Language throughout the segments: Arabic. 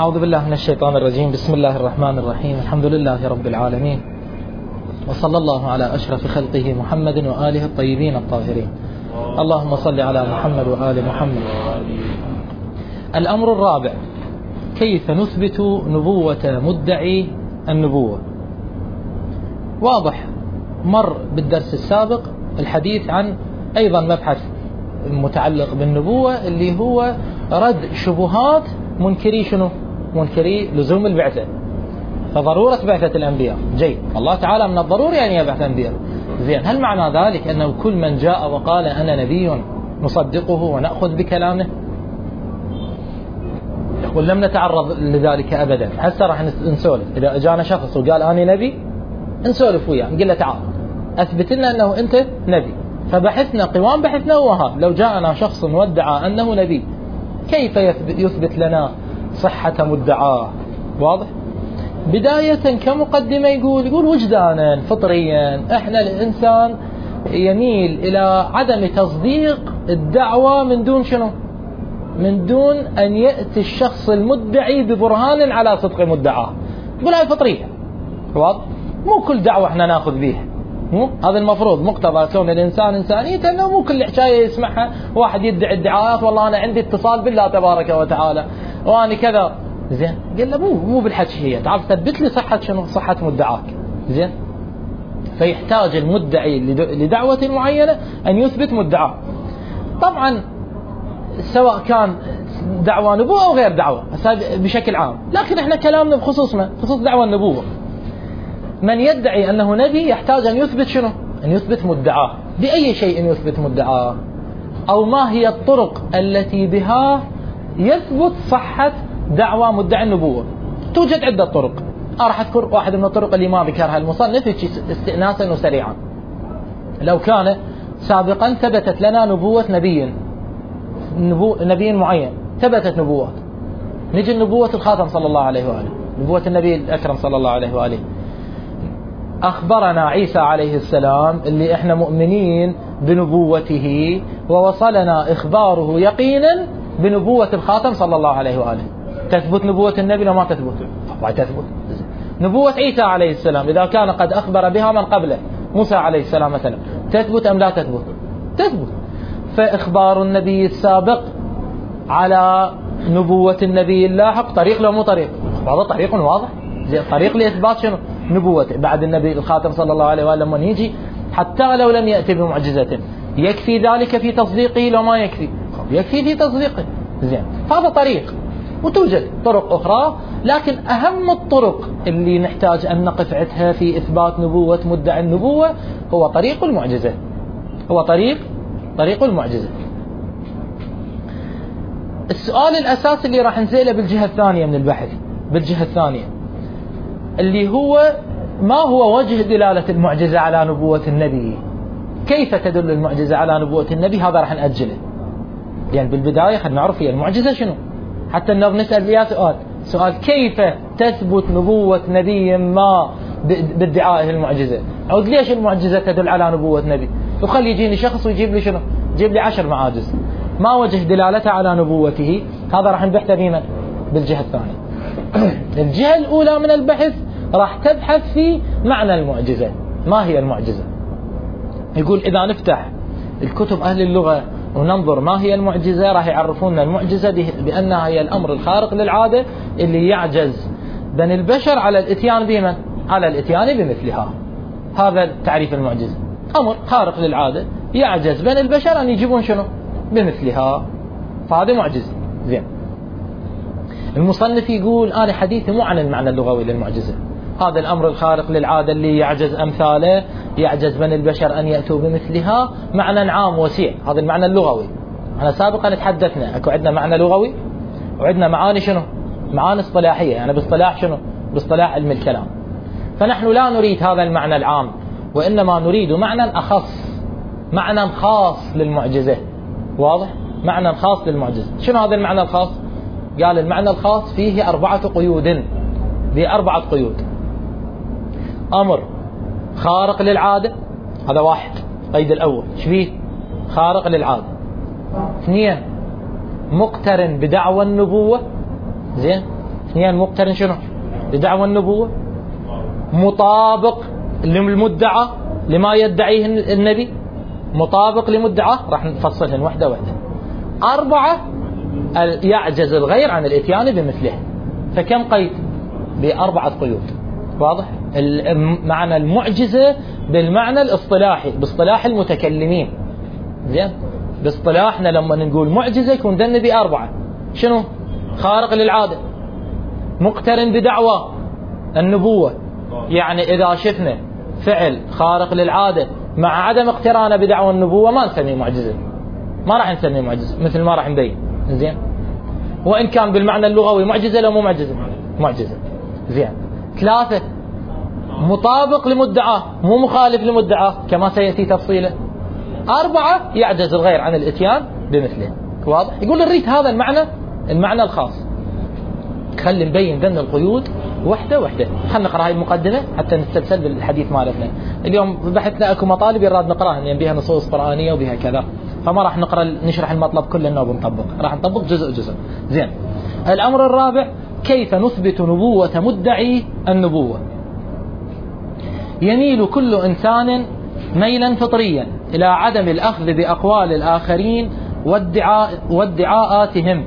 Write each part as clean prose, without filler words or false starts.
أعوذ بالله من الشيطان الرجيم. بسم الله الرحمن الرحيم. الحمد لله رب العالمين، وصلى الله على أشرف خلقه محمد وآله الطيبين الطاهرين. اللهم صل على محمد وآل محمد. الأمر الرابع: كيف نثبت نبوة مدعي النبوة؟ واضح، مر بالدرس السابق الحديث عن أيضا مبحث متعلق بالنبوة اللي هو رد شبهات منكري شنو؟ منكري لزوم البعثة، فضرورة بعثة الأنبياء. جيد، الله تعالى من الضروري أن يبعث أنبياء. زين، هل معنى ذلك أنه كل من جاء وقال أنا نبي نصدقه ونأخذ بكلامه؟ يقول لم نتعرض لذلك أبدا. هسه راح نسولف. إذا أجانا شخص وقال أنا نبي نسولف وياه، نقول له تعال أثبت لنا أنه أنت نبي. فبحثنا قوام بحثنا وهذا. لو جاءنا شخص وادعى أنه نبي، كيف يثبت لنا صحة مدعاه؟ واضح؟ بداية كمقدمة يقول وجدانا فطريا احنا الإنسان يميل إلى عدم تصديق الدعوة من دون شنو؟ من دون أن يأتي الشخص المدعي ببرهان على صدق مدعاه. يقول هاي فطرية. واضح؟ مو كل دعوة احنا ناخذ بيها، هذا المفروض مقتضى كون الإنسان إنسانية، أنه مو كل حكاية يسمعها واحد يدعي ادعاءات والله أنا عندي اتصال بالله تبارك وتعالى وأنا كذا. زين، قال له مو بالحكي هي، تعال ثبت لي صحة شنو؟ صحة مدعاك. زين، فيحتاج المدعي لدعوة معينة أن يثبت مدعاه. طبعا سواء كان دعوة نبوة أو غير دعوة بشكل عام، لكن احنا كلامنا بخصوص خصوص دعوة النبوة. من يدعي أنه نبي يحتاج أن يثبت شنو؟ أن يثبت مدعاه. بأي شيء يثبت مدعاه؟ أو ما هي الطرق التي بها يثبت صحة دعوة مدعي النبوة؟ توجد عدة طرق. راح أذكر واحد من الطرق اللي ما ذكرها المصنف استئناسا وسريعا. لو كان سابقا ثبتت لنا نبوة نبي معين، ثبتت نبوات، نجي نبوة الخاتم صلى الله عليه وآله، نبوة النبي الأكرم صلى الله عليه وآله. أخبرنا عيسى عليه السلام اللي إحنا مؤمنين بنبوته، ووصلنا إخباره يقينا بنبوة الخاتم صلى الله عليه وآله. تثبت نبوة النبي لو ما تثبت؟ طبعا تثبت. نبوة عيسى عليه السلام إذا كان قد أخبر بها من قبله، موسى عليه السلام مثلا، تثبت أم لا تثبت؟ تثبت. فإخبار النبي السابق على نبوة النبي اللاحق طريق لو مو طريق؟ هذا طريق واضح، طريق لإثبات شنو؟ نبوته بعد النبي الخاتم صلى الله عليه وآله. لما يجي حتى لو لم يأتي بمعجزة، يكفي ذلك في تصديقه؟ لو ما يكفي، يكفي في تصديقه. زين، هذا طريق. وتوجد طرق أخرى، لكن أهم الطرق اللي نحتاج أن نقف عندها في إثبات نبوة مدعي النبوة هو طريق المعجزة. هو طريق المعجزة. السؤال الأساسي اللي راح نسأله بالجهة الثانية من البحث، بالجهة الثانية اللي هو ما هو وجه دلالة المعجزة على نبوة النبي؟ كيف تدل المعجزة على نبوة النبي؟ هذا راح نأجله. يعني بالبداية خلينا نعرف هي المعجزة شنو، حتى أنه بنسأل فيها سؤال كيف تثبت نبوة نبي ما بادعائه المعجزة؟ أو ليش المعجزة تدل على نبوة نبي؟ وخلي يجيني شخص ويجيب لي شنو؟ يجيب لي 10 معاجز، ما وجه دلالته على نبوته؟ هذا راح نبحث فيه بالجهة الثانية. الجهة الأولى من البحث راح تبحث في معنى المعجزة. ما هي المعجزة؟ يقول إذا نفتح الكتب أهل اللغة وننظر ما هي المعجزة، راح يعرفوننا المعجزة بأنها هي الأمر الخارق للعادة اللي يعجز بني البشر على الاتيان بمن؟ على الاتيان بمثلها. هذا تعريف المعجزة، أمر خارق للعادة يعجز بني البشر أن يجيبون شنو؟ بمثلها. فهذا معجزة. زين، المصنف يقول أنا حديثي مو عن المعنى اللغوي للمعجزة، هذا الأمر الخارق للعادة اللي يعجز أمثاله، يعجز بني البشر أن يأتوا بمثلها، معنى عام وسيع. هذا المعنى اللغوي. أنا سابقا تحدثنا أكو عندنا معنى لغوي وعندنا معاني شنو؟ معاني اصطلاحية، يعني باصطلاح شنو؟ باصطلاح علم الكلام. فنحن لا نريد هذا المعنى العام، وإنما نريد معنى أخص، معنى خاص للمعجزة. واضح؟ معنى خاص للمعجزة. شنو هذا المعنى الخاص؟ قال المعنى الخاص فيه 4 قيود. ذي 4 قيود. أمر خارق للعادة، هذا واحد، قيد الأول. شبيه؟ خارق للعادة. 2 مقترن بدعوى النبوة. زين. يعني مقترن شنو بدعوى النبوة، مطابق للمدعى لما يدعيه النبي، مطابق لمدعى، راح نفصلهن واحدة واحدة. 4 يعجز الغير عن الاتيان بمثله. فكم قيد؟ ب4 قيود. واضح؟ معنى المعجزة بالمعنى الاصطلاحي، باصطلاح المتكلمين. زين؟ باصطلاحنا لما نقول معجزة يكون دن ب4. شنو؟ خارق للعادة، مقترن بدعوى النبوة، يعني إذا شفنا فعل خارق للعادة مع عدم اقترانه بدعوى النبوة ما نسميه معجزة، ما راح نسميه معجزة مثل ما راح نبين. زين؟ وإن كان بالمعنى اللغوي معجزة لو مو معجزة؟ معجزة. زين. 3 مطابق لمدعاه مو مخالف لمدعاه كما سيأتي تفصيله. 4 يعجز الغير عن الاتيان بمثله. واضح؟ يقول نريد هذا المعنى الخاص. خلي نبين ذن القيود واحدة واحدة. خلنا نقرأ هاي المقدمة حتى نستبسل بالحديث مالتنا. اليوم بحثنا اكو مطالب يراد نقراها يعني بها نصوص قرآنية وبها كذا، فما راح نشرح المطلب كله وبنطبق، راح نطبق جزء. زين. الأمر الرابع كيف نثبت نبوة مدعي النبوة. يميل كل إنسان ميلا فطريا إلى عدم الأخذ بأقوال الآخرين وادعاءاتهم.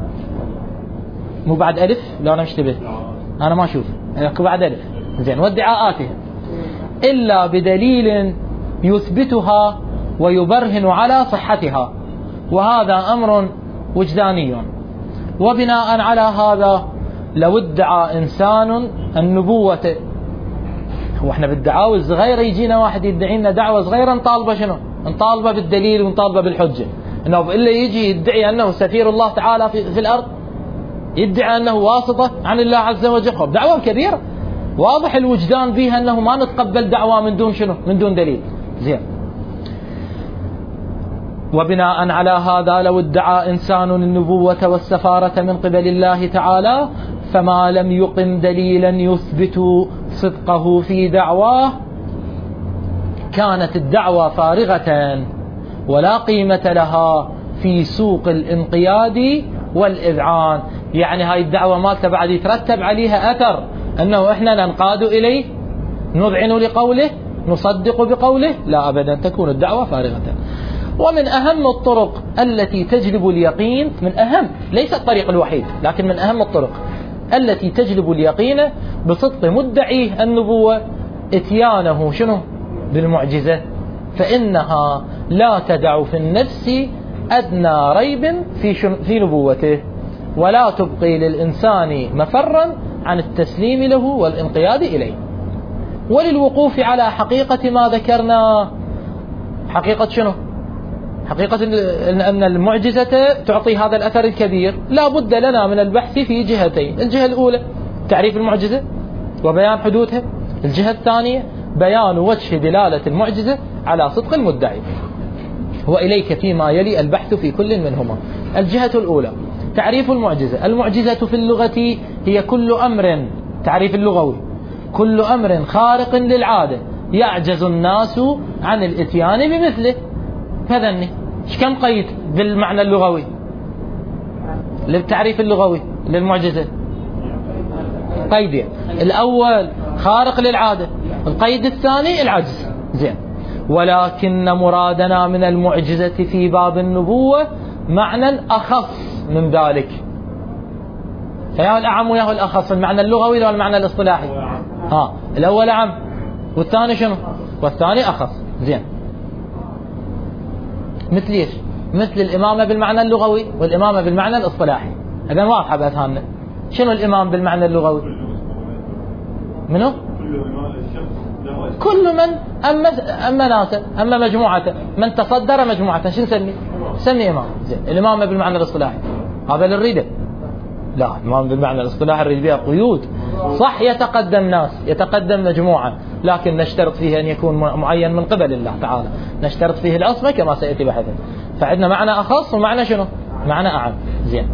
مو بعد ألف؟ لا أنا مشتبه، أنا ما أشوف أكو بعد ألف. زين. وادعاءاتهم إلا بدليل يثبتها ويبرهن على صحتها، وهذا أمر وجداني. وبناء على هذا لو ادعى إنسان النبوة، هو احنا بالدعاوى الصغيرة يجينا واحد يدعي لنا دعوة صغيرة نطالبه شنو؟ نطالبه بالدليل ونطالبه بالحجة. انه إلا يجي يدعي أنه سفير الله تعالى في الأرض، يدعي أنه واسطة عن الله عز وجل، دعوة كبيرة واضح الوجدان بها أنه ما نتقبل دعوة من دون شنو؟ من دون دليل. زين. وبناء على هذا لو ادعى إنسان النبوة والسفارة من قبل الله تعالى فما لم يقم دليلا يثبت صدقه في دعواه كانت الدعوة فارغة ولا قيمة لها في سوق الانقياد والإذعان. يعني هاي الدعوة مالته بعد يترتب عليها أثر أنه إحنا ننقاد إليه، نذعن لقوله، نصدق بقوله، لا أبدا، تكون الدعوة فارغة. ومن أهم الطرق التي تجلب اليقين، من أهم، ليس الطريق الوحيد لكن من أهم الطرق التي تجلب اليقين بصدق مدعي النبوة اتيانه شنو؟ بالمعجزة، فإنها لا تدع في النفس أدنى ريب في نبوته، ولا تبقي للإنسان مفرا عن التسليم له والانقياد إليه. وللوقوف على حقيقة ما ذكرنا. حقيقة شنو؟ حقيقة أن المعجزة تعطي هذا الأثر الكبير. لا بد لنا من البحث في جهتين: الجهة الأولى تعريف المعجزة وبيان حدودها، الجهة الثانية بيان وجه دلالة المعجزة على صدق المدعي. وإليك فيما يلي البحث في كل منهما. الجهة الأولى تعريف المعجزة. المعجزة في اللغة هي كل أمر، تعريف اللغوي، كل أمر خارق للعادة يعجز الناس عن الاتيان بمثله. فذني كم قيد بالمعنى اللغوي للتعريف اللغوي للمعجزة؟ قيدين: الأول خارق للعادة، القيد الثاني العجز. زين. ولكن مرادنا من المعجزة في باب النبوة معنى أخص من ذلك. فياه الأعم وياه الأخص، المعنى اللغوي ولا المعنى الاصطلاحي؟ الأول أعم والثاني شنو؟ والثاني أخص. زين. مثل ايش؟ مثل الإمامة بالمعنى اللغوي والإمامة بالمعنى الاصطلاحي. هذا واضحة بأذهاننا. شنو الإمام بالمعنى اللغوي؟ منو؟ كل من أما ناسا أما مجموعة، من تصدر مجموعة شو نسمي؟ سمي إمام. زين. الإمامة بالمعنى الاصطلاحي هذا اللي نريده. لا، الإمام بالمعنى الاصطلاحي نريد بها قيود. صح يتقدم ناس، يتقدم مجموعة، لكن نشترط فيه أن يكون معين من قبل الله تعالى، نشترط فيه العصمة كما سيأتي بحثا. فعندنا معنى أخص ومعنى شنو؟ معنى أعم. زين.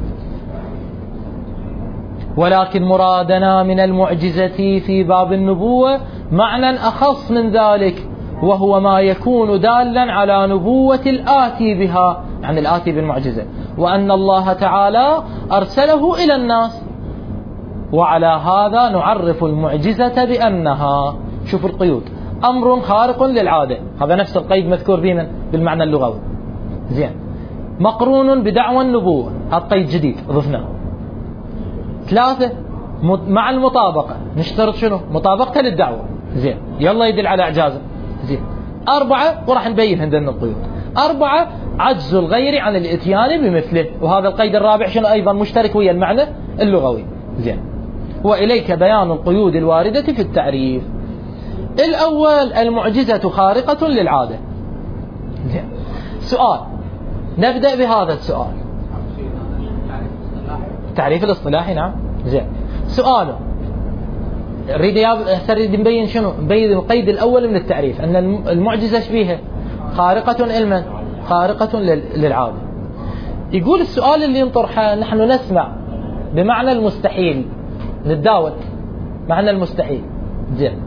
ولكن مرادنا من المعجزة في باب النبوة معنى أخص من ذلك، وهو ما يكون دالا على نبوة الآتي بها، يعني الآتي بالمعجزة، وأن الله تعالى أرسله إلى الناس وعلى هذا نعرف المعجزة بأنها، شوف القيود، أمر خارق للعادة، هذا نفس القيد مذكور بينا بالمعنى اللغوي. زين. مقرون بدعوى النبوة، هذا قيد جديد ضفناه. 3 مع المطابقة، نشترط شنو؟ مطابقته للدعوة. زين، يلا يدل على إعجازه. زين. 4 وراح نبين عندنا القيود. 4 عجز الغير عن الاتيان بمثله، وهذا القيد الرابع شنو أيضا مشترك ويا المعنى اللغوي. زين. وإليك بيان القيود الواردة في التعريف. الأول المعجزة خارقة للعادة. زين. سؤال، نبدأ بهذا السؤال. التعريف الاصطلاحي، نعم. زين. سؤاله نريد نبين شنو؟ نبين القيد الأول من التعريف، أن المعجزة شبيهة خارقة علما، خارقة للعادة. يقول السؤال اللي ينطرحه، نحن نسمع بمعنى المستحيل، نتداول معنى المستحيل. زين.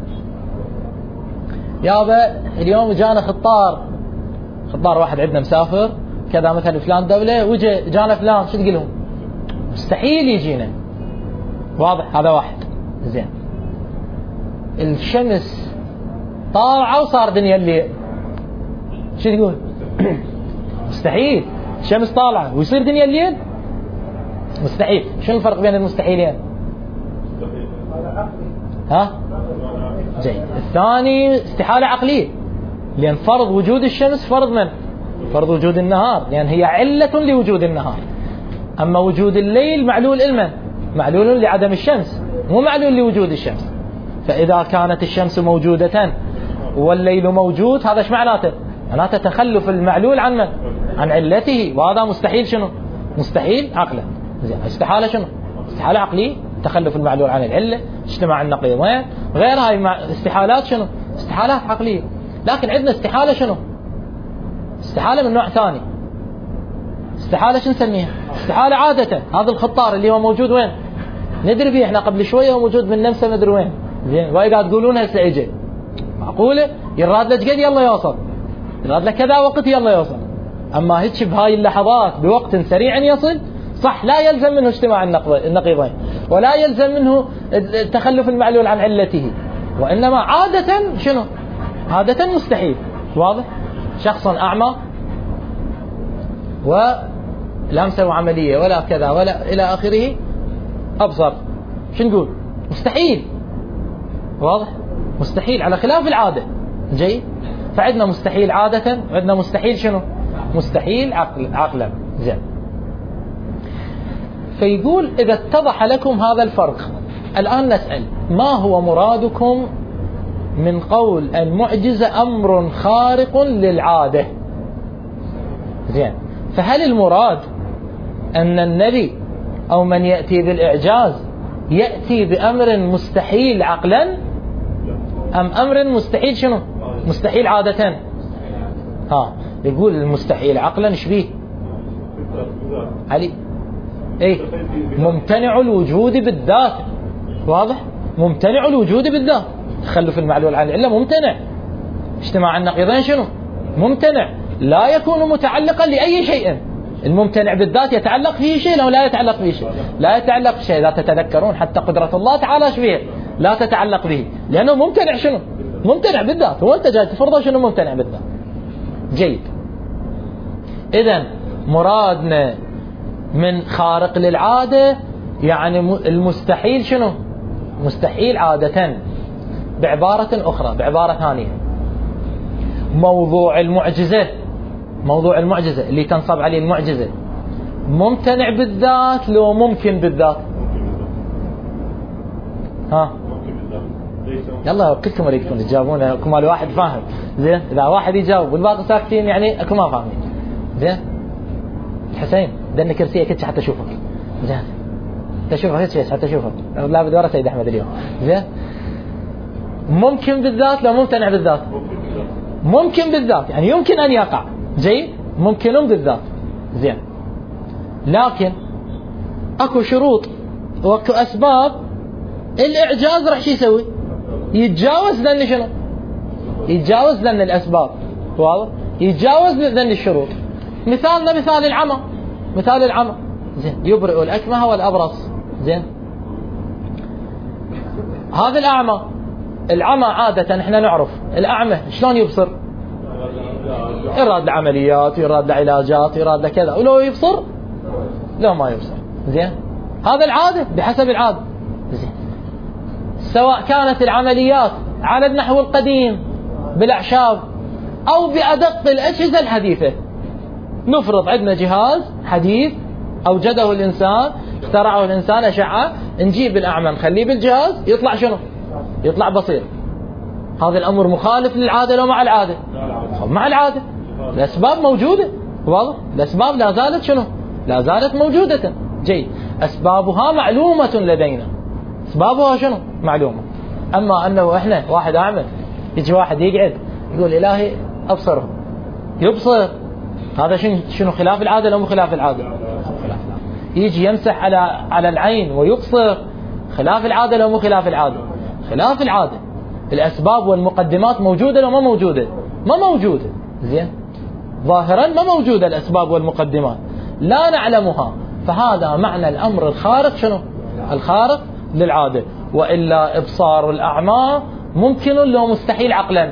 يابا اليوم جانا خطار واحد عندنا مسافر كذا مثلا فلان دولة، وجه جانا فلان، شو تقول لهم؟ مستحيل يجينا. واضح؟ هذا واحد. زين. الشمس طالعة وصار دنيا الليل، شو تقول؟ مستحيل. الشمس طالعة ويصير دنيا الليل؟ مستحيل. شنو الفرق بين المستحيلين؟ ها؟ جيد. الثاني استحالة عقلية، لأن فرض وجود الشمس فرض من؟ فرض وجود النهار، لأن هي علة لوجود النهار. أما وجود الليل معلول علما، معلول لعدم الشمس، مو معلول لوجود الشمس. فإذا كانت الشمس موجودة والليل موجود، هذا ايش معناته؟ معناته تخلف المعلول عن من؟ عن علته، وهذا مستحيل. شنو؟ مستحيل عقلا. زين. استحالة شنو؟ استحالة عقلية، تخلف المعلول عن العلة، اجتماع النقيضين، غير هاي استحالات شنو؟ استحالات عقلية. لكن عندنا استحالة شنو؟ استحالة من نوع ثاني. استحالة شو نسميها؟ استحالة عادة. هذا الخطار اللي هو موجود وين؟ ندري فيه احنا قبل شوية، هو موجود من نمسا مدري وين. زين. واي قاعد تقولون هسه اجى، معقولة؟ يراد له قد يلا يوصل، يراد له كذا وقت يلا يوصل. اما هيك بهاي اللحظات بوقت سريع يصل، صح لا يلزم منه اجتماع النقيضين، ولا يلزم منه التخلف المعلول عن علته، وإنما عادة شنو؟ عادة مستحيل. واضح؟ شخص أعمى ولا مسوي عملية ولا كذا ولا إلى آخره، أبصر، شو نقول؟ مستحيل. واضح؟ مستحيل على خلاف العادة. جيد. فعندنا مستحيل عادة، وعندنا مستحيل شنو؟ مستحيل عقلا. زين. فيقول إذا اتضح لكم هذا الفرق، الآن نسأل ما هو مرادكم من قول المعجزة أمر خارق للعادة؟ زين. فهل المراد أن النبي أو من يأتي بالإعجاز يأتي بأمر مستحيل عقلا، أم أمر مستحيل شنو؟ مستحيل عادة. يقول المستحيل عقلا شبيه علي ايه؟ ممتنع الوجود بالذات. واضح؟ ممتنع الوجود بالذات، تخلف المعلول عن العلة ممتنع، اجتماع النقيضين شنو؟ ممتنع، لا يكون متعلقا لأي شيء. الممتنع بالذات يتعلق فيه شيء أو لا يتعلق فيه شيء؟ لا يتعلق في شيء. لا تتذكرون حتى قدرة الله تعالى شبيه لا تتعلق به، لأنه ممتنع. شنو؟ ممتنع بالذات. هو أنت جاي تفرضه شنو ممتنع بالذات. جيد. إذن مرادنا من خارق للعادة يعني المستحيل شنو؟ مستحيل عادة. بعبارة أخرى، بعبارة ثانية، موضوع المعجزة اللي تنصب عليه المعجزة ممتنع بالذات لو ممكن بالذات؟ يلا كلكم اريدكم تجاوبون، اكو مال واحد فاهم. زين. اذا واحد يجاوب والباقي ساكتين يعني اكو ما فاهمين. زين. الحسين دنا كرسيه كتش حتى اشوفك. زين. تشوفك هيك حتى اشوفك. لا بدي ورا سيد احمد اليوم. زين. ممكن بالذات لو ممتنع بالذات؟ ممكن بالذات يعني يمكن ان يقع. جيد. ممكن بالذات. زين. لكن اكو شروط واكو اسباب. الاعجاز راح شو يسوي؟ يتجاوز ذن شنو؟ يتجاوز ذن الاسباب. واضح؟ يتجاوز ذن الشروط. مثالنا مثال العمى. زين. يبرئ الأكمه والأبرص. زين. هذا الأعمى، العمى عادة احنا نعرف الأعمى شلون يبصر؟ يراد لعمليات، يراد لعلاجات، يراد لكذا، ولو يبصر لو ما يبصر. زين، هذا العادة بحسب العادة. زين، سواء كانت العمليات على النحو القديم بالأعشاب أو بأدق الأجهزة الحديثة. نفرض عندنا جهاز حديث أوجده الإنسان، اخترعه الإنسان، أشعة، نجيب الأعمى نخليه بالجهاز يطلع شنو؟ يطلع بصير. هذا الأمر مخالف للعادة لو مع العادة؟ مع العادة. الأسباب موجودة، واضح؟ الأسباب لا زالت شنو؟ لا زالت موجودة. جيد، أسبابها معلومة لدينا، أسبابها شنو؟ معلومة. أما أنه إحنا واحد أعمى يجي واحد يقعد يقول إلهي أبصره، يبصر، هذا شنو خلاف العادة لو مو خلاف العادة؟ خلاف العادة. يجي يمسح على العين ويبصر، خلاف العادة لو مو خلاف العادة؟ خلاف العادة. الأسباب والمقدمات موجودة لو ما موجودة؟ ما موجودة. زين، ظاهرا ما موجودة الأسباب والمقدمات، لا نعلمها، فهذا معنى الأمر الخارق شنو؟ الخارق للعادة. وإلا إبصار الأعمى ممكن لو مستحيل عقلا؟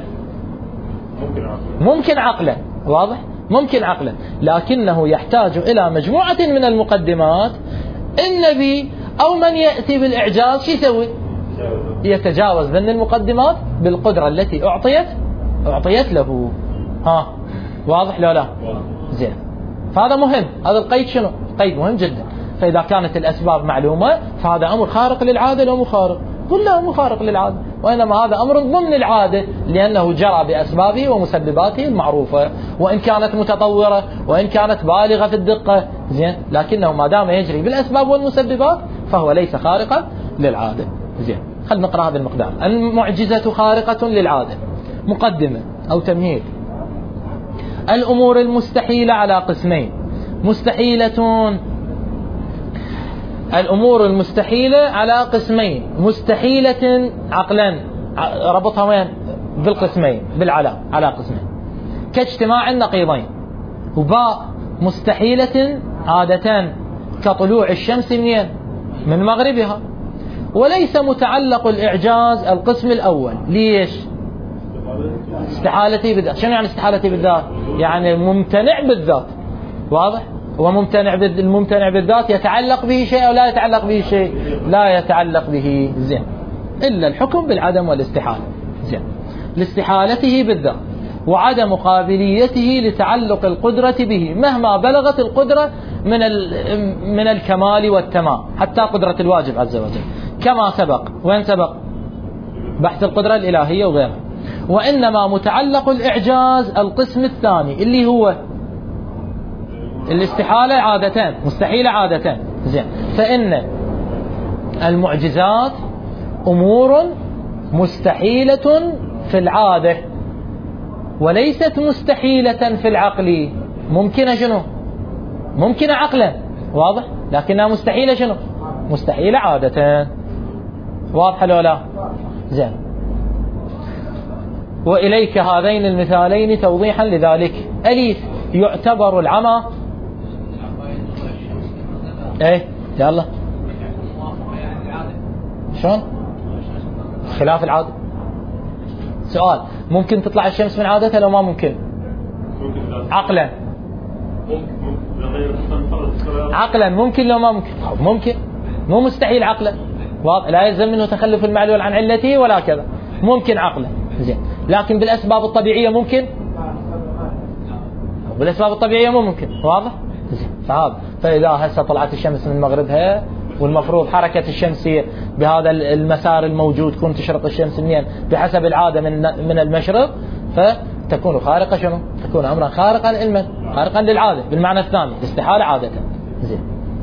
ممكن عقلا، واضح؟ ممكن عقلا، لكنه يحتاج إلى مجموعة من المقدمات. النبي أو من يأتي بالإعجاز شو يسوي؟ يتجاوز ذن المقدمات بالقدرة التي أعطيت له. ها، واضح لو لا؟ زين، فهذا مهم، هذا القيد شنو؟ قيد مهم جدا. فإذا كانت الأسباب معلومة فهذا أمر خارق للعادة لو مو خارق؟ قل لا مو خارق للعادة، وإنما هذا أمر ضمن العادة لأنه جرى بأسبابه ومسبباته المعروفة، وإن كانت متطورة وإن كانت بالغة في الدقة. زين، لكنه ما دام يجري بالأسباب والمسببات فهو ليس خارقا للعادة. زين، خل نقرأ هذا المقدار. المعجزة خارقة للعادة. مقدمة أو تمهيد. الأمور المستحيلة على قسمين: مستحيلة. الأمور المستحيلة على قسمين: مستحيلة عقلا، ربطها وين؟ بالقسمين، بالعلام، على قسمين، كاجتماع النقيضين. وباء مستحيلة عادة، كطلوع الشمس من مغربها. وليس متعلق الإعجاز القسم الأول. ليش؟ استحالتي بالذات. شنو يعني استحالتي بالذات؟ يعني ممتنع بالذات، واضح؟ وممتنع الممتنع بالذات يتعلق به شيء أو لا يتعلق به شيء؟ لا يتعلق به. زين، إلا الحكم بالعدم والاستحالة. زين، لاستحالته بالذات وعدم قابليته لتعلق القدرة به مهما بلغت القدرة من الكمال والتمام، حتى قدرة الواجب عز وجل، كما سبق. وين سبق؟ بحث القدرة الإلهية وغيرها. وإنما متعلق الإعجاز القسم الثاني اللي هو الاستحالة عادتان، مستحيلة عادتان. زين، فإن المعجزات أمور مستحيلة في العادة وليست مستحيلة في العقل. ممكنة شنو؟ ممكنة عقلا، واضح؟ لكنها مستحيلة شنو؟ مستحيلة عادتان. واضح لو لا؟ زين، وإليك هذين المثالين توضيحا لذلك. أليف يعتبر العمى. ايه يلا، شلون؟ خلاف العادة. سؤال: ممكن تطلع الشمس من عادتها لو ما ممكن؟ عقلا. عقلا ممكن لو ما ممكن؟ ممكن، مو مستحيل عقلا. لا يلزم منه تخلف المعلول عن علته ولا كذا، ممكن عقلا. زين، لكن بالأسباب الطبيعية ممكن؟ بالأسباب الطبيعية مو ممكن، واضح؟ زين، فإذا هسه طلعت الشمس من مغربها والمفروض حركة الشمس بهذا المسار الموجود تكون تشرق الشمس منين؟ بحسب العادة من المشرق، فتكون خارقة شنو؟ تكون أمرا خارقا علما، خارقا للعادة بالمعنى الثاني، الاستحالة عادة. زين،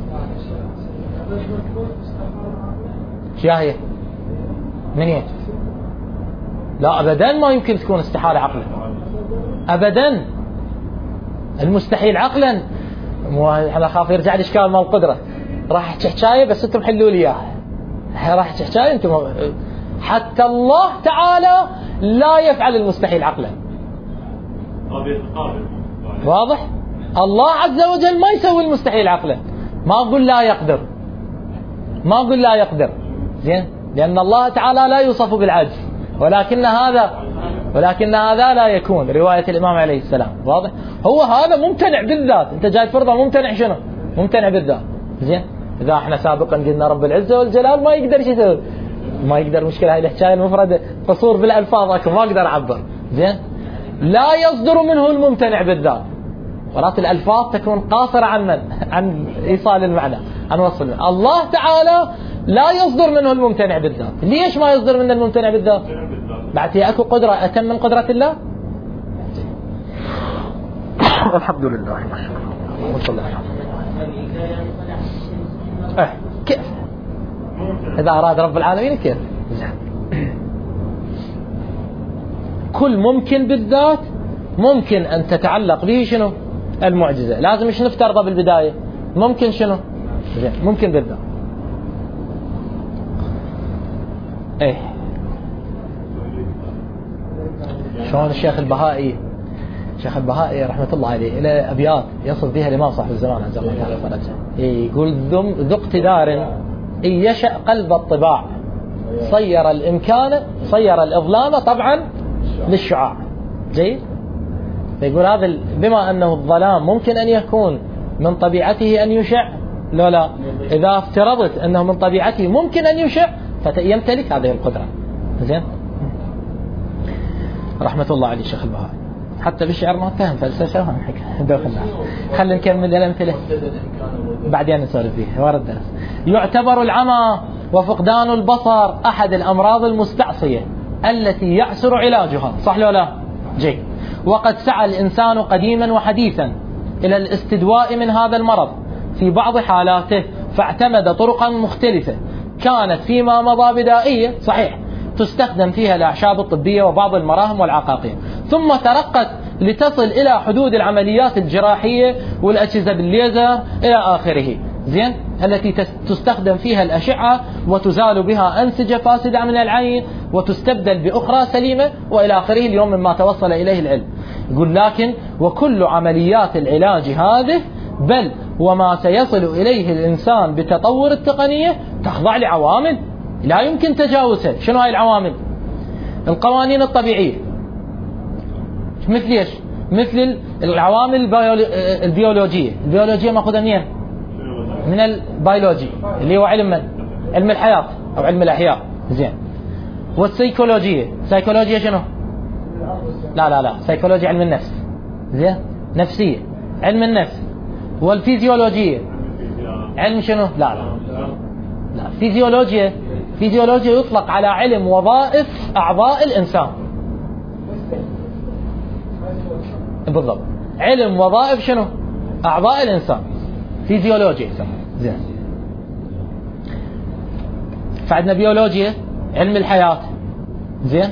هي من هي؟ لا أبدا ما يمكن تكون استحالة عقلا أبدا. المستحيل عقلا أنا خاف يرجع الإشكال مال القدرة. راح تحكاية بس أنتم حلوا لي إياها. راح تحكاية أنتم. حتى الله تعالى لا يفعل المستحيل عقلا، واضح؟ الله عز وجل ما يسوي المستحيل عقلا. ما أقول لا يقدر، ما أقول لا يقدر. زين، لأن الله تعالى لا يوصف بالعجز، ولكن هذا لا يكون، رواية الإمام عليه السلام. واضح؟ هو هذا ممتنع بالذات، أنت جاي تفرضه ممتنع شنو؟ ممتنع بالذات. زين، إذا احنا سابقا قلنا رب العزة والجلال ما يقدر يسوي، ما يقدر، مشكلة هاي الحكاية المفردة قصور بالألفاظ، ما أقدر أعبر. زين، لا يصدر منه الممتنع بالذات، ولكن الألفاظ تكون قاصرة عن من؟ عن إيصال المعنى، عن وصل المعنى. الله تعالى لا يصدر منه الممتنع بالذات. ليش ما يصدر منه الممتنع بالذات؟ بعد أكو قدرة أتم من قدرة الله. الحمد لله، ما شاء الله، وصلى الله. كيف إذا أراد رب العالمين كيف؟ كل ممكن بالذات ممكن أن تتعلق به شنو؟ المعجزة. لازم مش نفترضه بالبداية ممكن شنو؟ ممكن بالذات. ايه شلون الشيخ البهائي رحمة الله عليه إلى أبيات يصف بها الإمام صاحب الزمان عز الله تعالى فرجه، يقول ذو اقتدار إن يشأ قلب الطباع، صير الإظلام طبعا للشعاع. جيد، يقول هذا بما أنه الظلام ممكن أن يكون من طبيعته أن يشع، لا إذا افترضت أنه من طبيعته ممكن أن يشع فيمتلك هذه القدرة. زين، رحمة الله عليه الشيخ البهائي، حتى بالشعر ما فهم فلسفة دخلنا. خلينا نكمل الأمثلة بعدين نسولف فيها ورا الدرس. يعتبر العمى وفقدان البصر أحد الأمراض المستعصية التي يعسر علاجها، صح ولا لا؟ جيد، وقد سعى الإنسان قديما وحديثا إلى الاستدواء من هذا المرض في بعض حالاته، فاعتمد طرقا مختلفة كانت فيما مضى بدائية، صحيح، تستخدم فيها الأعشاب الطبية وبعض المراهم والعقاقير، ثم ترقت لتصل إلى حدود العمليات الجراحية والأجهزة بالليزر إلى آخره. زين، التي تستخدم فيها الأشعة وتزال بها أنسجة فاسدة من العين وتستبدل بأخرى سليمة وإلى آخره، اليوم مما توصل إليه العلم. يقول لكن وكل عمليات العلاج هذه بل وما سيصل إليه الإنسان بتطور التقنية تخضع لعوامل لا يمكن تجاوزها. شنو هاي العوامل؟ القوانين الطبيعية، مثل ايش؟ مثل العوامل البيولوجية ماخذها منين؟ من البيولوجي اللي هو علم الحياة أو علم الأحياء. زين، والسيكولوجية شنو؟ لا سيكولوجيا علم النفس. زين، نفسية علم النفس. والفيزيولوجية علم شنو؟ لا فيزيولوجيا يطلق على علم وظائف أعضاء الإنسان. بالضبط، علم وظائف شنو؟ أعضاء الإنسان، فيزيولوجيا. زين، فعندنا بيولوجيا علم الحياة. زين،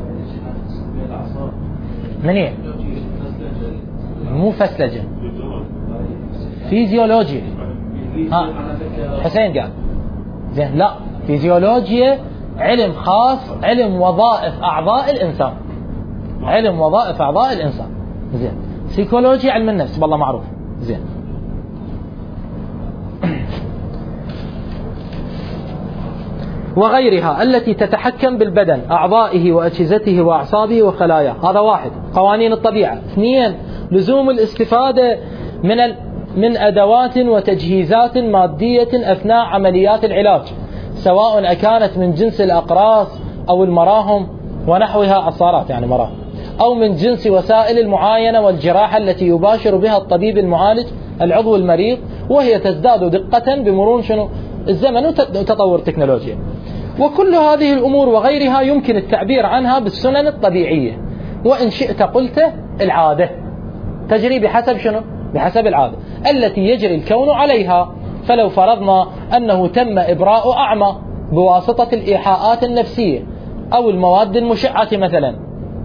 منين؟ مو فسلجة، فيزيولوجيا. حسين قال. زين، لا، فيزيولوجيا علم خاص، علم وظائف أعضاء الإنسان، علم وظائف أعضاء الإنسان. زين، سيكولوجيا علم النفس بالله معروف. زين، وغيرها التي تتحكم بالبدن، أعضائه وأجهزته وأعصابه وخلاياه. هذا واحد، قوانين الطبيعة. اثنين، لزوم الاستفادة من أدوات وتجهيزات مادية أثناء عمليات العلاج، سواء أكانت من جنس الأقراص أو المراهم ونحوها، عصارات يعني مراهم، أو من جنس وسائل المعاينة والجراحة التي يباشر بها الطبيب المعالج العضو المريض، وهي تزداد دقة بمرور شنو؟ الزمن وتطور التكنولوجيا. وكل هذه الأمور وغيرها يمكن التعبير عنها بالسنن الطبيعية، وإن شئت قلت العادة، تجري بحسب شنو؟ بحسب العادة التي يجري الكون عليها. فلو فرضنا أنه تم إبراء أعمى بواسطة الإيحاءات النفسية أو المواد المشعة مثلا،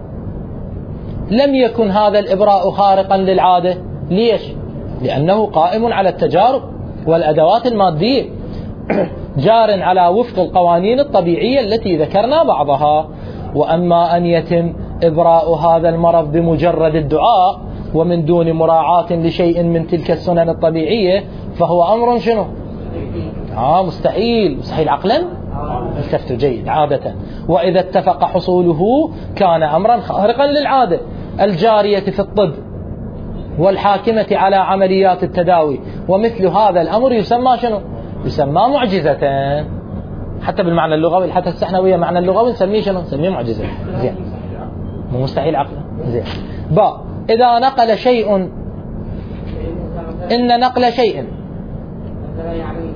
لم يكن هذا الإبراء خارقا للعادة. ليش؟ لأنه قائم على التجارب والأدوات المادية، جار على وفق القوانين الطبيعية التي ذكرنا بعضها. وأما أن يتم إبراء هذا المرض بمجرد الدعاء ومن دون مراعاة لشيء من تلك السنن الطبيعية فهو أمر شنو؟ مستحيل عقلا. التفتوا جيد عادة. وإذا اتفق حصوله كان أمرا خارقا للعادة. الجارية في الطب والحاكمة على عمليات التداوي، ومثل هذا الأمر يسمى شنو؟ يسمى معجزة. حتى بالمعنى اللغوي، حتى السحنوية معنى اللغوي نسميه شنو؟ نسميه معجزة. زين، مو مستحيل عقله. زين. إذا نقل شيء، إن نقل شيء يعني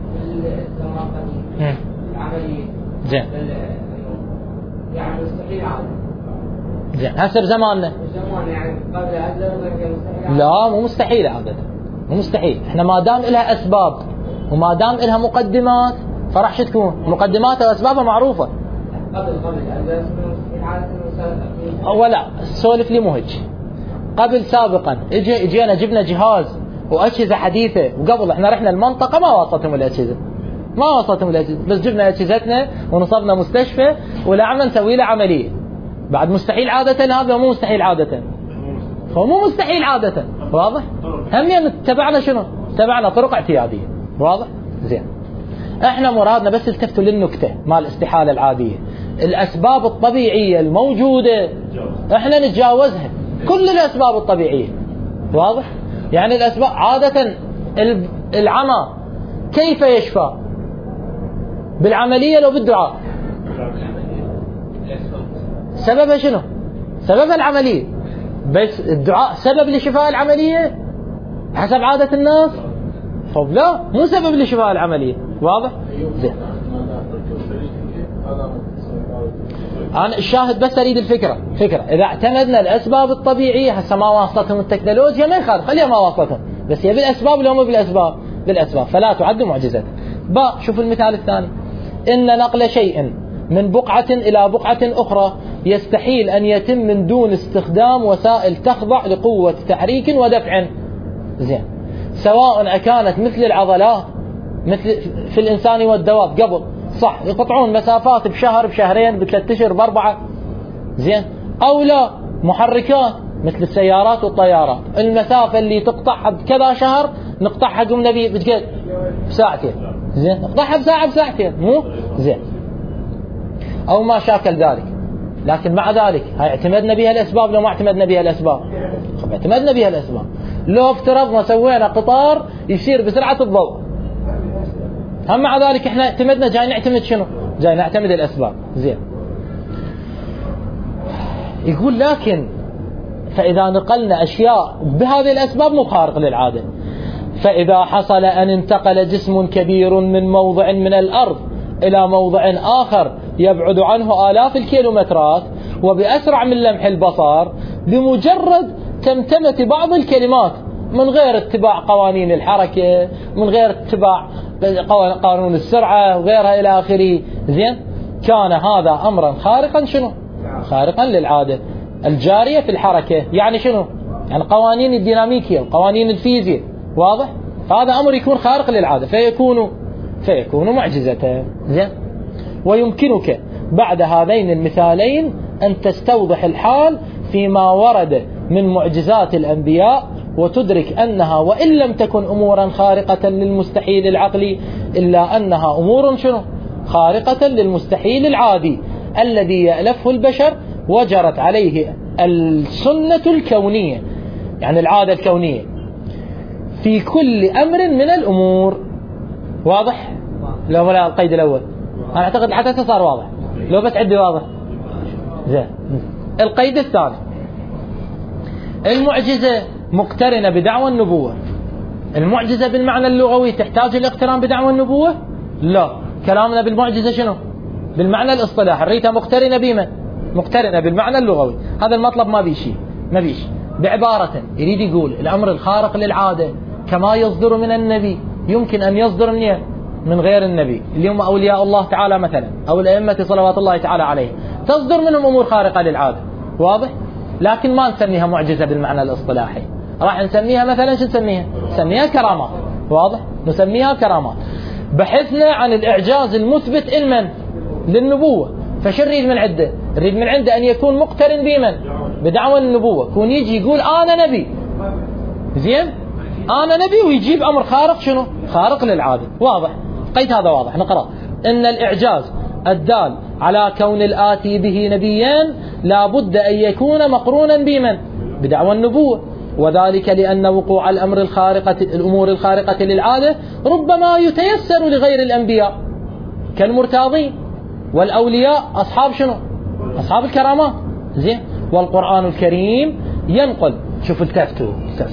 العملية زين يعني مستحيل عادة. زين هسه بزماننا يعني قبل مستحيل. لا مو مستحيل عادة، مو مستحيل. احنا ما دام لها أسباب وما دام لها مقدمات فراح شو تكون مقدماتها وأسبابها معروفة. قبل ولا سولف لي مهج. قبل سابقا اجينا جبنا جهاز وأجهزة حديثة، وقبل احنا رحنا المنطقة ما وصلتهم الأجهزة، ما وصلتهم الأجهزة، بس جبنا أجهزتنا ونصبنا مستشفى ولعنا نسوي له عملية. بعد مستحيل عادة هذا؟ مو مستحيل عادة، هو مو مستحيل عادة. واضح؟ هم تبعنا شنو؟ تبعنا طرق اعتيادية. واضح؟ زين. احنا مرادنا بس التفتوا للنكتة مال الاستحالة العادية. الأسباب الطبيعية الموجودة احنا نتجاوزها، كل الأسباب الطبيعية. واضح؟ يعني الأسباب عادة العمى كيف يشفى؟ بالعملية لو بالدعاء. سببها شنو؟ سببها العملية، بس الدعاء سبب لشفاء العملية حسب عادة الناس؟ طب لا، مو سبب لشفاء العملية. واضح؟ زين. أنا الشاهد بس أريد الفكرة. إذا اعتمدنا الأسباب الطبيعية هسه ما واصلتهم التكنولوجيا ما يخالف، خليها ما واصلتهم، بس هي بالأسباب لو مو بالأسباب فلا تعد معجزة. شوف المثال الثاني. إن نقل شيء من بقعة إلى بقعة أخرى يستحيل أن يتم من دون استخدام وسائل تخضع لقوة تحريك ودفع. زين. سواء أكانت مثل العضلات مثل في الإنسان والدواب قبل، صح، يقطعون مسافات بشهر بشهرين بثلاث أشهر بأربعة. زين. أو لا، محركات مثل السيارات والطيارات، المسافة اللي تقطعها بكذا شهر نقطعها قمنا بساعتين. زين. نقطعها بساعة بساعتين، مو زين. أو ما شاكل ذلك. لكن مع ذلك هاي اعتمدنا بها الأسباب لو ما اعتمدنا بها الأسباب؟ اعتمدنا بها الأسباب. لو افترضنا سوينا قطار يسير بسرعة الضوء، هم مع ذلك احنا اعتمدنا، جاي نعتمد شنو؟ جاي نعتمد الأسباب. زين. يقول لكن فإذا نقلنا أشياء بهذه الأسباب مو خارق للعادة. فإذا حصل أن انتقل جسم كبير من موضع من الأرض إلى موضع آخر يبعد عنه آلاف الكيلومترات وبأسرع من لمح البصر بمجرد تمتمة بعض الكلمات من غير اتباع قوانين الحركة، من غير اتباع قانون السرعة وغيرها إلى آخره. زين. كان هذا أمرا خارقا شنو؟ خارقا للعادة الجارية في الحركة. يعني شنو؟ يعني قوانين الديناميكية وقوانين الفيزياء. واضح؟ فهذا أمر يكون خارق للعادة فيكون معجزة. زين. ويمكنك بعد هذين المثالين أن تستوضح الحال فيما ورد من معجزات الأنبياء وتدرك أنها وإن لم تكن أمورا خارقة للمستحيل العقلي إلا أنها أمور شنو؟ خارقة للمستحيل العادي الذي يألفه البشر وجرت عليه السنة الكونية، يعني العادة الكونية في كل أمر من الأمور. واضح؟ لو لا القيد الأول أنا أعتقد حتى صار واضح، لو بس عندي واضح. زين. القيد الثاني، المعجزة مقترنة بدعوى النبوة. المعجزة بالمعنى اللغوي تحتاج الاقتران بدعوى النبوة؟ لا. كلامنا بالمعجزة شنو؟ بالمعنى الاصطلاحي. الريتها مقترنة بما؟ مقترنة بالمعنى اللغوي. هذا المطلب ما بيشي بعبارة يريد يقول الأمر الخارق للعادة كما يصدر من النبي يمكن أن يصدر من غير النبي. اليوم أولياء الله تعالى مثلا أو الأئمة صلوات الله تعالى عليه تصدر منهم أمور خارقة للعادة. واضح؟ لكن ما نسميها معجزة بالمعنى الاصطلاحي، راح نسميها مثلا شو نسميها كرامات. واضح؟ نسميها كرامات. بحثنا عن الإعجاز المثبت للنبوة. فش نريد من عنده؟ نريد من عنده أن يكون مقترن بدعوى النبوة، يكون يجي يقول أنا نبي. زين. أنا نبي ويجيب أمر خارق شنو؟ خارق للعادة. واضح؟ قيد هذا واضح. نقرأ. إن الإعجاز الدال على كون الآتي به نبيا لا بد أن يكون مقرونا بمن؟ بدعوى النبوة، وذلك لأن وقوع الأمور الخارقة للعادة ربما يتيسر لغير الأنبياء كالمرتاضين، والأولياء أصحاب شنو؟ أصحاب الكرامات. زين. والقرآن الكريم ينقل، شوف التفتوا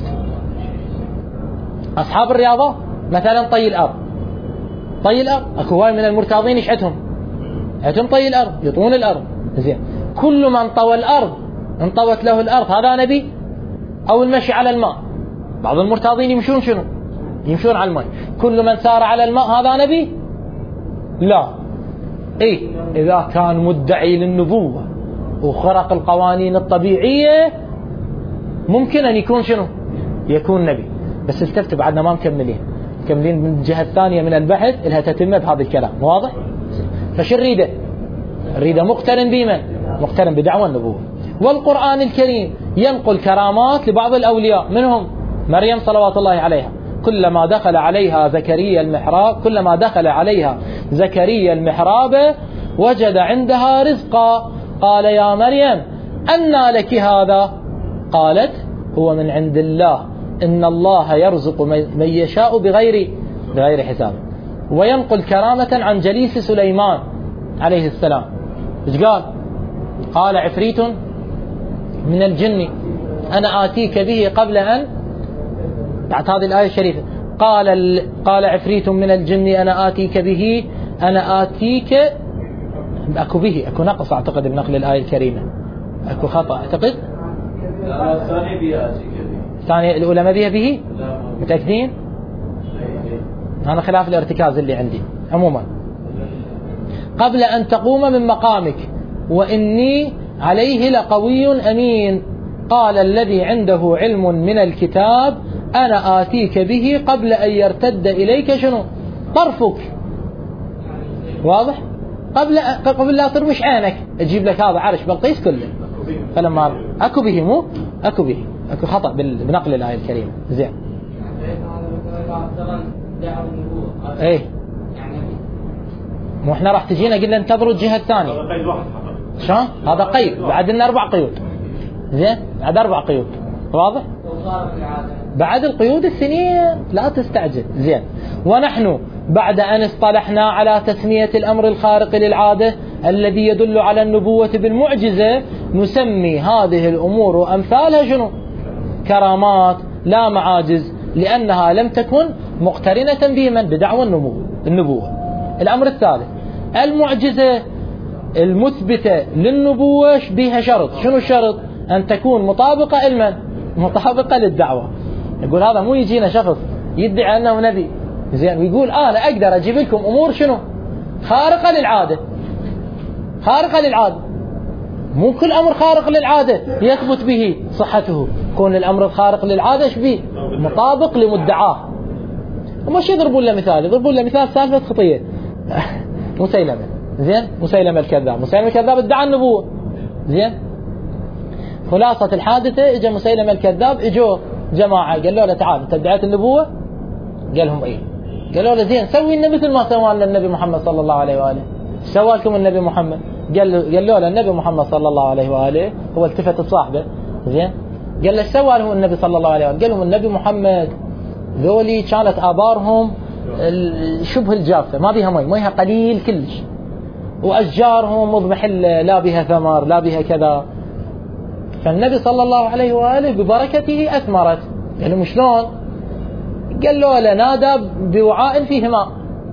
أصحاب الرياضة مثلا طي الأرض، أكو هواي من المرتاضين يشعتهم طي الأرض، يطون الأرض. زين. كل من طوى الأرض انطوت له الأرض هذا نبي؟ أو المشي على الماء، بعض المرتاضين يمشون شنو؟ يمشون على الماء. كل من سار على الماء هذا نبي؟ لا. إيه إذا كان مدعي للنبوة وخرق القوانين الطبيعية ممكن أن يكون شنو؟ يكون نبي. بس التفت بعدنا ما مكملين من الجهة الثانية من البحث لها تتمة بهذا الكلام. واضح؟ فش الريدة مقترن بمن؟ مقترن بدعوى النبوة. والقرآن الكريم ينقل كرامات لبعض الأولياء، منهم مريم صلوات الله عليها، كلما دخل عليها زكريا المحراب وجد عندها رزقا قال يا مريم أنى لك هذا؟ قالت هو من عند الله إن الله يرزق من يشاء بغير حساب. وينقل كرامة عن جليس سليمان عليه السلام. إيش قال عفريت من الجن أنا آتيك به قبل أن، بعد هذه الآية الشريفة قال عفريت من الجن أنا آتيك أكو به، أكو نقص أعتقد بنقل الآية الكريمة، أكو خطأ أعتقد. الثانية الأولى ما بيها به؟ متأكدين؟ هذا خلاف الارتكاز اللي عندي. عموما قبل أن تقوم من مقامك وإني عليه لقوي أمين. قال الذي عنده علم من الكتاب أنا آتيك به قبل أن يرتد إليك شنو؟ طرفك. واضح؟ قبل لا ترمش عينك أجيب لك هذا عرش بلقيس كله. فلما أكو به أكو خطأ بنقل الآية الكريمة. زين. إيه مو إحنا راح تجينا قلنا انتظروا الجهة الثانية. شو؟ هذا قيد، بعد لنا 4 قيود. زين. بعد 4 قيود. واضح؟ بعد القيود السنين لا تستعجل. زين. ونحن بعد أن اصطلحنا على تسمية الأمر الخارق للعادة الذي يدل على النبوة بالمعجزة نسمي هذه الأمور وأمثالها شنو؟ كرامات لا معاجز، لأنها لم تكن مقترنة بمن؟ بدعوى النبوة. الأمر الثالث المعجزة المثبتة للنبوة بها شرط. شنو الشرط؟ أن تكون مطابقة لمن؟ مطابقة للدعوة. يقول هذا مو يجينا شخص يدعي أنه نبي زين ويقول أنا أقدر أجيب لكم أمور شنو؟ خارقة للعادة. مو كل أمر خارق للعادة يثبت به صحته. كون الأمر الخارق للعادة شبيه مطابق لمدعاه. ومش يضربون له مثال سالفة خطية مسيلمة. زين. مسيلمة الكذاب ادعى النبوة. زين. خلاصة الحادثة اجى مسيلمة الكذاب، اجوا جماعة قالوا له تعال انت ادعيت النبوة؟ قال لهم ايه. قالوا له زين سوي لنا مثل ما سوى لنا النبي محمد صلى الله عليه وآله. سوى لكم النبي محمد؟ قالوا له النبي محمد صلى الله عليه وآله. هو التفت لصاحبه. زين. قال له سوى له النبي صلى الله عليه وآله. قال لهم النبي محمد ذولي كانت آبارهم شبه الجافة، ما بيها ميها قليل كلش، وأشجارهم مضمحلة لا بها ثمر لا بها كذا. فالنبي صلى الله عليه وآله ببركته أثمرت. قال لهم شلون؟ قال له نادى بوعاء فيه ماء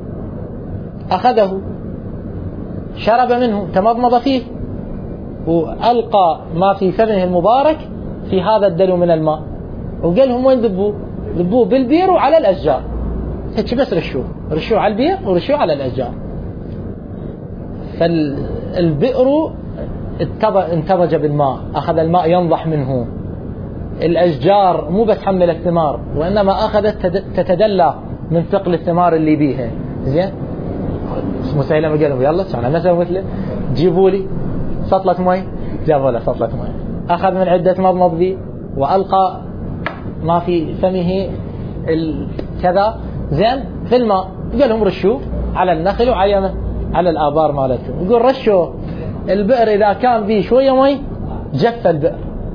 أخذه شرب منه تمضمض فيه وألقى ما في فمه المبارك في هذا الدلو من الماء، وقال لهم وين ذبوه بالبير وعلى الأشجار. هيك بس رشوه على البير ورشوه على الأشجار. فالبئر انتضج بالماء، أخذ الماء ينضح منه. الأشجار مو بس حملت ثمار وإنما أخذت تتدلى من ثقل الثمار اللي بيها. زين. مسيلمة قال لهم يلا أنا مثلا مثله جيبوا لي سطلة مي. جابوا له سطلة مي، أخذ من عدة مضمض ذي وألقى ما في فمه كذا زين في الماء. قال لهم رشوه على النخل وعلى على الآبار مالتهم. يقول رشوا البئر إذا كان فيه شوية مي جف البئر.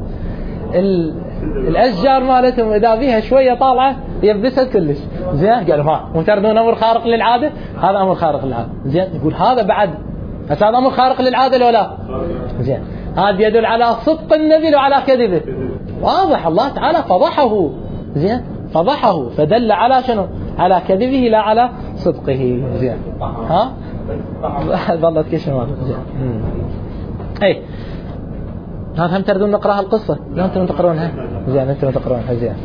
الأشجار مالتهم إذا فيها شوية طالعة يبست كلش. زين قالوا ها وتردون أمر خارق للعادة. هذا أمر خارق للعادة. زين يقول هذا بعد هذا أمر خارق للعادة لو لا. زين هذا يدل على صدق النبي وعلى كذبه. واضح الله تعالى فضحه. زين فضحه فدل على شنو؟ على كذبه لا على صدقه. زين ها ظلت كشمال. زين اي هذا هم تردون نقراها القصة لا أنتم تقرونها. زين أنتم تقرونها. زين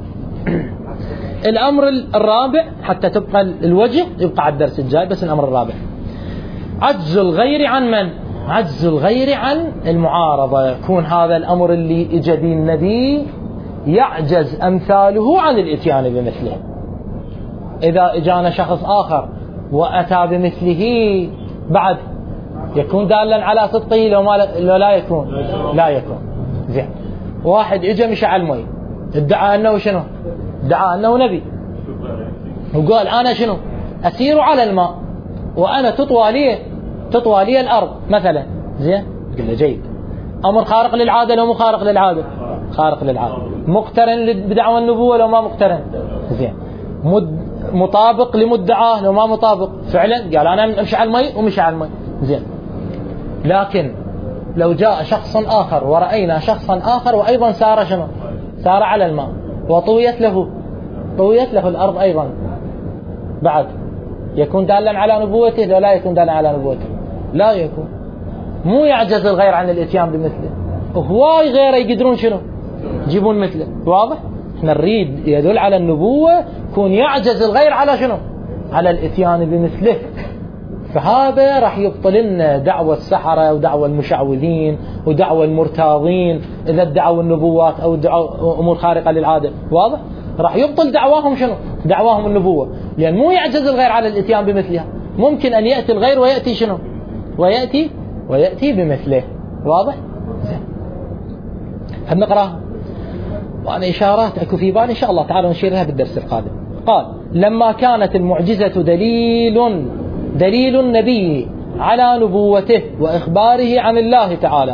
الأمر الرابع حتى تبقى الوجه يبقى على الدرس الجاي بس. الأمر الرابع عجز الغير عن من؟ عجز الغير عن المعارضة. يكون هذا الأمر اللي إجدي النبي يعجز أمثاله عن الإتيان بمثله. إذا إجانا شخص آخر وأتى بمثله بعد يكون دالا على صدقه لو لا يكون. لا يكون. زين واحد إجا مشى على المي ادعى أنه شنو؟ ادعى أنه نبي وقال أنا شنو؟ أسير على الماء وأنا تطوى لي الأرض مثلا. زين قلنا جيد. أمر خارق للعادة لو مو خارق للعادة؟ خارق للعادة. مقترن بدعوى النبوة لو ما مقترن. زين مطابق لمدعاه لو ما مطابق. فعلا قال أنا أمشي على المي ومشي على المي. زين لكن لو جاء شخص آخر ورأينا شخصا آخر وأيضا سار شنو؟ سار على الماء وطويت له الأرض أيضا بعد يكون دالا على نبوته لو لا يكون دالا على نبوته؟ لا يكون. مو يعجز الغير عن الاتيان بمثله. هواي غيره يقدرون شنو؟ يجيبون مثله. واضح؟ احنا نريد يدل على النبوة يكون يعجز الغير على شنو؟ على الاتيان بمثله. فهذا راح يبطل لنا دعوة السحرة ودعوة المشعوذين ودعوة المرتاضين إذا ادعوا النبوات أو ادعوا أمور خارقة للعادة. واضح؟ راح يبطل دعواهم شنو؟ دعواهم النبوة. لأن مو يعجز الغير على الاتيان بمثلها. ممكن أن يأتي الغير ويأتي شنو؟ ويأتي بمثله. واضح؟ زين هل نقرأها؟ وأنا إشارات أكو في بالي إن شاء الله تعالى نشيرها بالدرس القادم. قال لما كانت المعجزة دليل النبي على نبوته وإخباره عن الله تعالى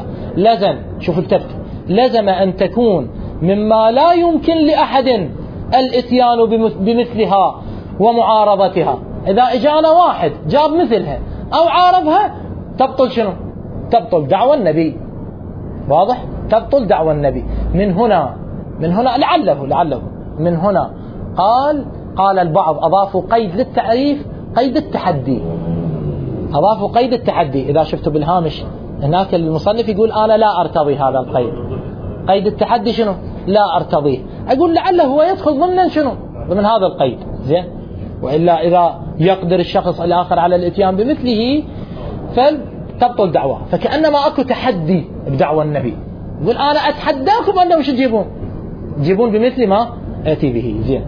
لزم أن تكون مما لا يمكن لأحد الاتيان بمثلها ومعارضتها. إذا إجانا واحد جاب مثلها أو عارضها تبطل شنو؟ تبطل دعوى النبي. واضح؟ تبطل دعوى النبي. من هنا لعله من هنا قال البعض أضافوا قيد للتعريف قيد التحدي. أضافوا قيد التحدي. إذا شفتوا بالهامش هناك المصنف يقول أنا لا أرتضي هذا القيد. قيد التحدي شنو؟ لا أرتضيه. أقول لعله هو يدخل ضمن شنو؟ ضمن هذا القيد. زين وإلا إذا يقدر الشخص الآخر على الاتيان بمثله فتبطل دعوة. فكأنما أكو تحدي بدعوى النبي. يقول أنا أتحداكم أنه وش تجيبون بمثل ما أتي به. زين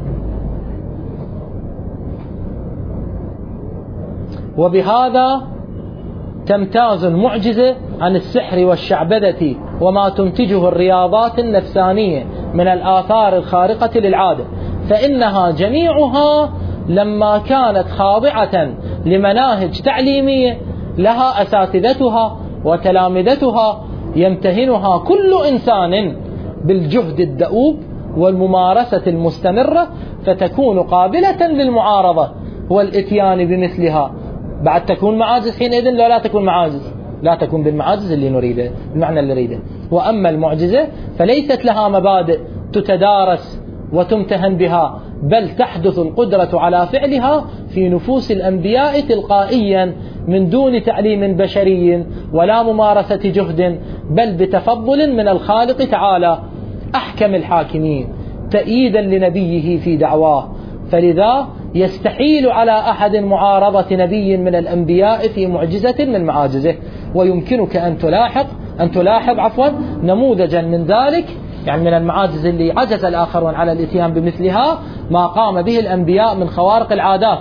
وبهذا تمتاز المعجزة عن السحر والشعبذة وما تنتجه الرياضات النفسانية من الآثار الخارقة للعادة. فإنها جميعها لما كانت خاضعة لمناهج تعليمية لها أساتذتها وتلامذتها يمتهنها كل إنسان بالجهد الدؤوب والممارسة المستمرة فتكون قابلة للمعارضة والإتيان بمثلها. بعد تكون معاجز حينئذ لا تكون معاجز. لا تكون بالمعاجز اللي نريده المعنى اللي نريده. وأما المعجزة فليست لها مبادئ تتدارس وتمتهن بها بل تحدث القدرة على فعلها في نفوس الأنبياء تلقائيا من دون تعليم بشري ولا ممارسة جهد بل بتفضل من الخالق تعالى أحكم الحاكمين تأييدا لنبيه في دعواه. فلذا يستحيل على أحد معارضة نبي من الأنبياء في معجزة من معاجزه. ويمكنك أن تلاحظ نموذجا من ذلك يعني من المعاجز اللي عجز الآخرون على الاتيان بمثلها ما قام به الأنبياء من خوارق العادات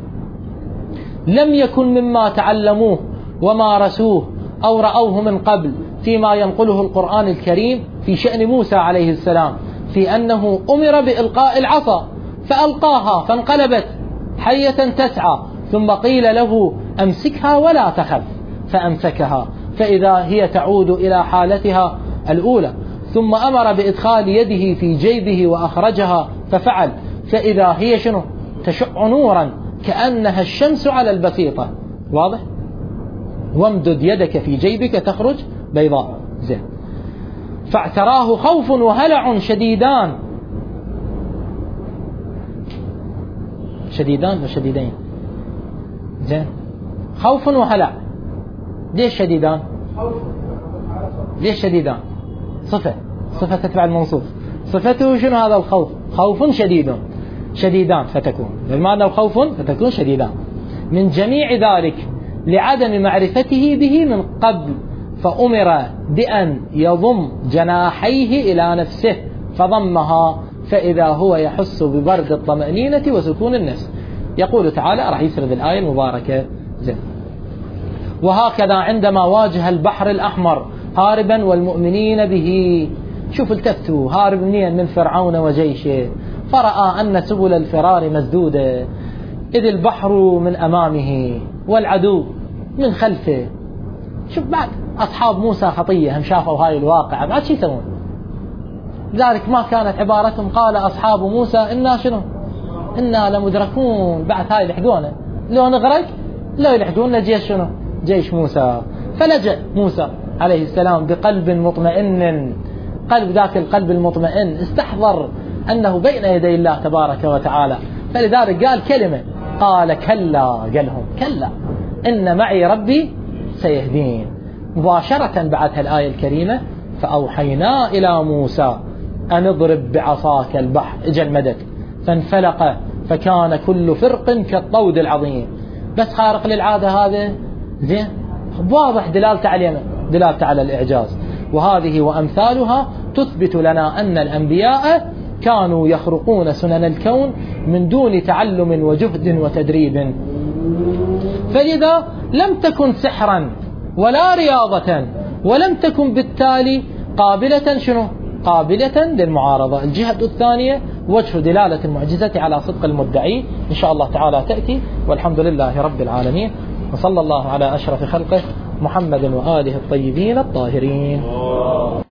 لم يكن مما تعلموه ومارسوه أو رأوه من قبل فيما ينقله القرآن الكريم في شأن موسى عليه السلام في أنه أمر بإلقاء العصا فألقاها فانقلبت حية تسعى ثم قيل له أمسكها ولا تخف، فأمسكها فإذا هي تعود إلى حالتها الأولى، ثم أمر بإدخال يده في جيبه وأخرجها ففعل، فإذا هي شنو؟ تشع نورا كأنها الشمس على البسيطة. واضح؟ وامدد يدك في جيبك تخرج بيضاء. زين. فاعتراه خوف وهلع شديدان. شديدان وشديدين. زين. خوف وهلع. ليش شديدان؟ ليش شديدان؟ صفة تتبع الموصوف. صفته شنو هذا الخوف؟ خوف شديد، شديدان فتكون، بمعنى الخوف فتكون شديدان من جميع ذلك لعدم معرفته به من قبل، فأمر بأن يضم جناحيه إلى نفسه فضمها، فإذا هو يحس ببرد الطمأنينة وسكون النفس. يقول تعالى، راح يسرد الآية المباركة. زين. وهكذا عندما واجه البحر الأحمر هاربا والمؤمنين به، شوف التفتوا، هارب منين؟ من فرعون وجيشه، فرأى أن سبل الفرار مسدودة، إذ البحر من أمامه والعدو من خلفه. شوف بعد أصحاب موسى خطية، هم شافوا هاي الواقع، بعد شو يسوون؟ لذلك ما كانت عبارتهم قال أصحاب موسى إنا شنو؟ إنا لمدركون. بعد هاي يلحقونه، لو نغرق لو يلحقون جيش شنو؟ جيش موسى. فلجأ موسى عليه السلام بقلب مطمئن، قلب ذاك القلب المطمئن استحضر أنه بين يدي الله تبارك وتعالى، فلذلك قال كلمة، قال كلا، قالهم كلا إن معي ربي سيهدين. مباشرة بعدها الآية الكريمة فأوحينا إلى موسى أن اضرب بعصاك البحر، اجى المدد فانفلق فكان كل فرق كالطود العظيم. بس خارق للعادة هذا. زين. واضح دلالته على اليمن، دلالته على الإعجاز. وهذه وأمثالها تثبت لنا أن الأنبياء كانوا يخرقون سنن الكون من دون تعلم وجهد وتدريب، فلذا لم تكن سحرا ولا رياضة، ولم تكن بالتالي قابلة شنو؟ قابلة للمعارضة. الجهة الثانية وجه دلالة المعجزة على صدق المدعي إن شاء الله تعالى تأتي، والحمد لله رب العالمين، وصلى الله على أشرف خلقه محمد وآله الطيبين الطاهرين.